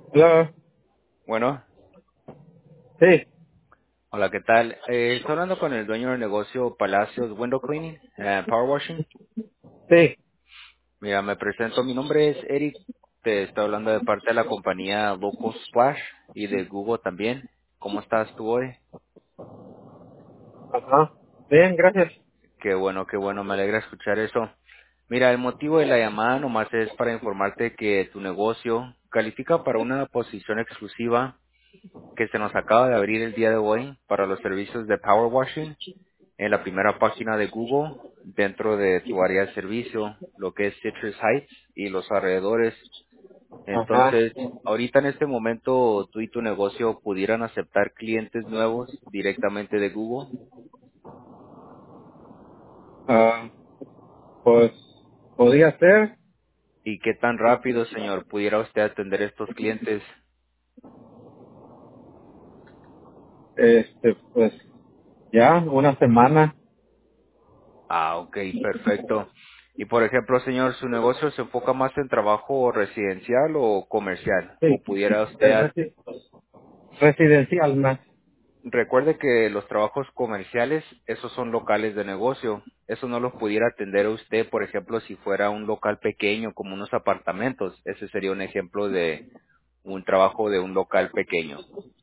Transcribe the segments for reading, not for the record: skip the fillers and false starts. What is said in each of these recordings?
Hola. Bueno, Sí, hola, ¿qué tal? Estoy hablando con el dueño del negocio Palacios Window Cleaning, Power Washing. sí. Mira, me presento, mi nombre es Eric, te estoy hablando de parte de la compañía Local Splash y de Google también. ¿Cómo estás tú hoy? Ajá. Bien, gracias. Qué bueno, me alegra escuchar eso. Mira, el motivo de la llamada nomás es para informarte que tu negocio califica para una posición exclusiva que se nos acaba de abrir el día de hoy para los servicios de Power Washing en la primera página de Google dentro de tu área de servicio, lo que es Citrus Heights y los alrededores. Ajá. Entonces, ahorita en este momento tú y tu negocio pudieran aceptar clientes nuevos directamente de Google. Ah, pues podría ser, ¿Y qué tan rápido, señor, pudiera usted atender estos clientes? pues ya, una semana. Ah, ok, perfecto. Y por ejemplo, señor, ¿su negocio se enfoca más en trabajo residencial o comercial? Sí. ¿O pudiera Es usted residencial más. Recuerde que los trabajos comerciales, esos son locales de negocio. Eso no los pudiera atender a usted, por ejemplo, si fuera un local pequeño como unos apartamentos. Ese sería un ejemplo de un trabajo de un local pequeño.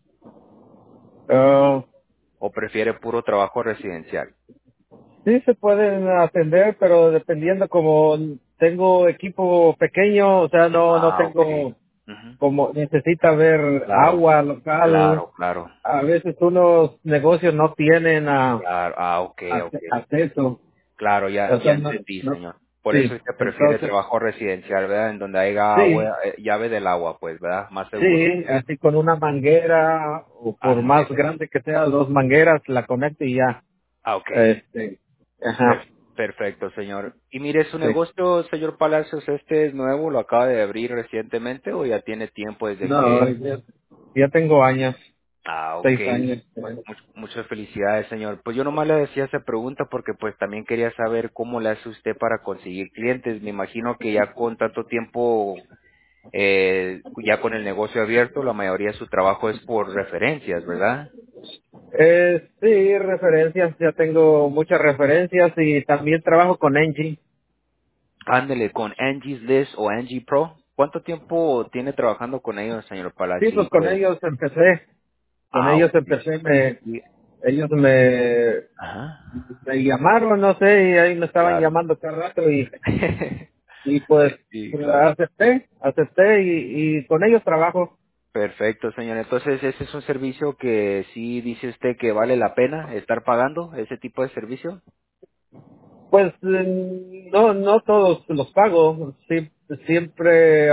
Ah, ¿O prefiere puro trabajo residencial? sí se pueden atender, pero dependiendo como tengo equipo pequeño, o sea, no Ah, ok. tengo Ujú. como necesita ver Claro, agua local. claro, claro, A veces unos negocios no tienen claro. Ah, ok, ok. acceso. Claro, ya, O ya sea, entendí, no, señor. Por eso sí, usted prefiere entonces, trabajo residencial, ¿verdad? En donde haya agua, sí, llave del agua, pues, ¿verdad? Más seguro. sí, así con una manguera, o por más Ándele. grande que sea, dos mangueras, la conecto y ya, Ah, ok. este, ajá, Perfecto, señor. Y mire, su sí. negocio, señor Palacios, ¿este es nuevo? ¿Lo acaba de abrir recientemente o ya tiene tiempo desde No, que... ya tengo años, Ah, ok. 6 años. Muchas felicidades, señor. Pues yo nomás le decía esa pregunta porque pues también quería saber cómo le hace usted para conseguir clientes. Me imagino que ya con tanto tiempo, ya con el negocio abierto, la mayoría de su trabajo es por referencias, ¿verdad? Sí, referencias, ya tengo muchas referencias y también trabajo con Engie. Ándele, con Angie's List o Angie Pro. ¿Cuánto tiempo tiene trabajando con ellos, señor Sí, Palacio? pues con ellos empecé, Ah, ok. Y- ellos Ajá. me llamaron, no sé, y ahí me estaban Claro. llamando cada rato y pues Sí, claro. acepté y con ellos trabajo. Perfecto, señor. Entonces, ese es un servicio que sí dice usted que vale la pena estar pagando, ese tipo de servicio. Pues no todos los pago, sí, siempre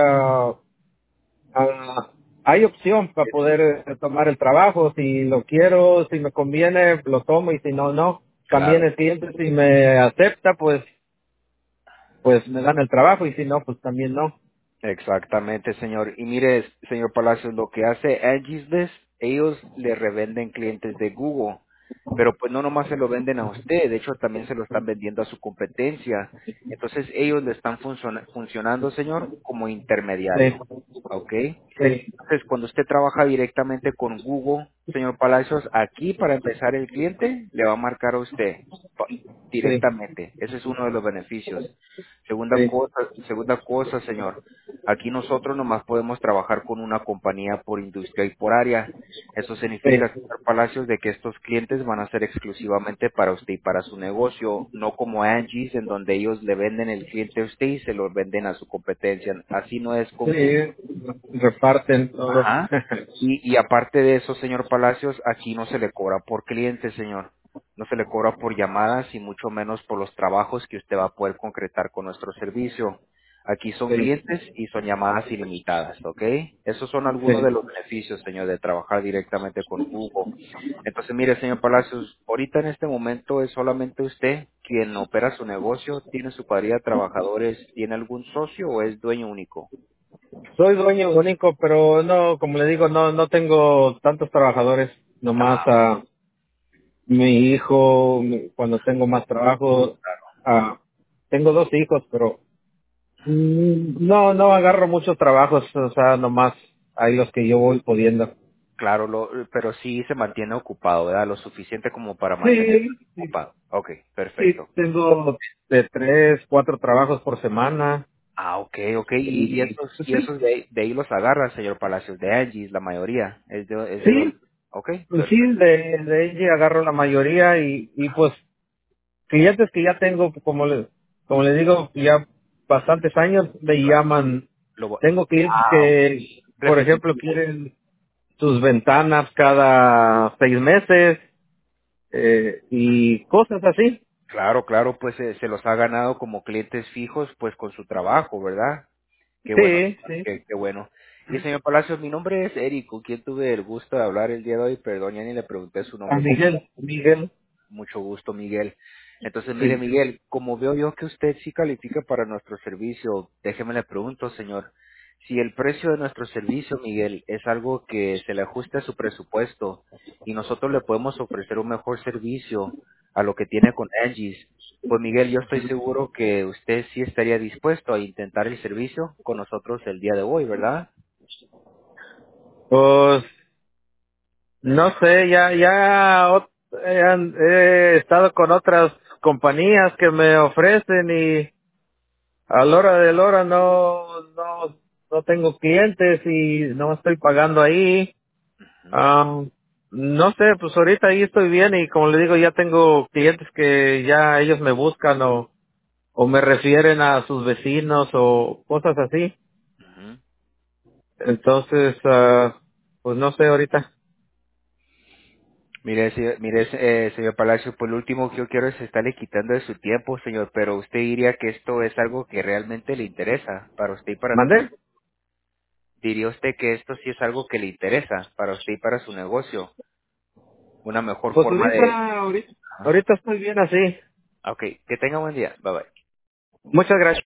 hay opción para poder tomar el trabajo, si lo quiero, si me conviene, lo tomo y si no, no. También Claro. el cliente si me acepta, pues me dan el trabajo y si no, pues también no. Exactamente, señor. Y mire, señor Palacios, lo que hace Angie's List, ellos le revenden clientes de Google, pero pues no nomás se lo venden a usted, de hecho también se lo están vendiendo a su competencia. Entonces ellos le están funcionando, señor, como Sí, intermediario. ¿Ok? sí, Entonces, cuando usted trabaja directamente con Google, señor Palacios, aquí para empezar el cliente le va a marcar a usted pa- sí, directamente. Ese es uno de los beneficios. sí, Segunda cosa, señor. Aquí nosotros nomás podemos trabajar con una compañía por industria y por área. Eso significa, sí, señor Palacios, de que estos clientes van a ser exclusivamente para usted y para su negocio, no como Angie's, en donde ellos le venden el cliente a usted y se lo venden a su competencia. Así no es con Google. sí, reparten todo. Ajá. Y aparte de eso, señor Palacios, aquí no se le cobra por cliente, señor. No se le cobra por llamadas y mucho menos por los trabajos que usted va a poder concretar con nuestro servicio. Aquí son Sí, clientes y son llamadas ilimitadas, ¿ok? Esos son algunos de sí. los beneficios, señor, de trabajar directamente con Google. Entonces, mire, señor Palacios, ahorita en este momento es solamente usted quien opera su negocio, tiene su cuadrilla de trabajadores, tiene algún socio o es dueño único. Soy dueño único, pero no, como le digo, no tengo tantos trabajadores, nomás Ah, a mi hijo, cuando tengo más trabajo, ah, tengo 2 hijos, pero no agarro muchos trabajos, o sea, nomás. hay los que yo voy pudiendo. Claro, pero sí se mantiene ocupado, ¿verdad? Lo suficiente como para mantenerse Sí, sí, ocupado. Ok, sí, perfecto. tengo de 3, 4 trabajos por semana Ah, ok, ok. Y y esos, pues, y esos de ahí los agarra, señor Palacios, de Angie, la mayoría. Es de sí, donde. Ok, sí, perfecto. de ella agarro la mayoría y pues clientes que ya tengo, como le digo, ya bastantes años me Claro. llaman. Lo, vo- Tengo clientes ah, que, por ejemplo, repetitivo. quieren sus ventanas cada 6 meses y cosas así. Claro, claro, pues se los ha ganado como clientes fijos, pues con su trabajo, ¿verdad? Qué bueno, Sí, sí. qué bueno. Y señor Palacios, mi nombre es Eric, con quien tuve el gusto de hablar el día de hoy. Perdón, ya ni le pregunté su A nombre. Miguel, Miguel, Mucho gusto, Miguel. Entonces, mire, sí. Miguel, como veo yo que usted sí califica para nuestro servicio, déjeme le pregunto, señor, si el precio de nuestro servicio, Miguel, es algo que se le ajuste a su presupuesto y nosotros le podemos ofrecer un mejor servicio a lo que tiene con Angie's, pues Miguel, yo estoy seguro que usted sí estaría dispuesto a intentar el servicio con nosotros el día de hoy, ¿verdad? Pues no sé, he estado con otras compañías que me ofrecen y a la hora de la hora no tengo clientes y no estoy pagando ahí. Ujú, Ah, no sé, pues ahorita ahí estoy bien y como le digo, ya tengo clientes que ya ellos me buscan o me refieren a sus vecinos o cosas así. ujú. Entonces, pues no sé ahorita. Señor Palacio, por lo último que yo quiero es estarle quitando de su tiempo, señor, pero usted diría que esto es algo que realmente le interesa para usted y para su ¿Mandé? negocio. ¿Diría usted que esto sí es algo que le interesa para usted y para su negocio? Una mejor Pues forma de... Ajá. ahorita estoy bien así. Ok, que tenga buen día. Bye bye. Muchas gracias.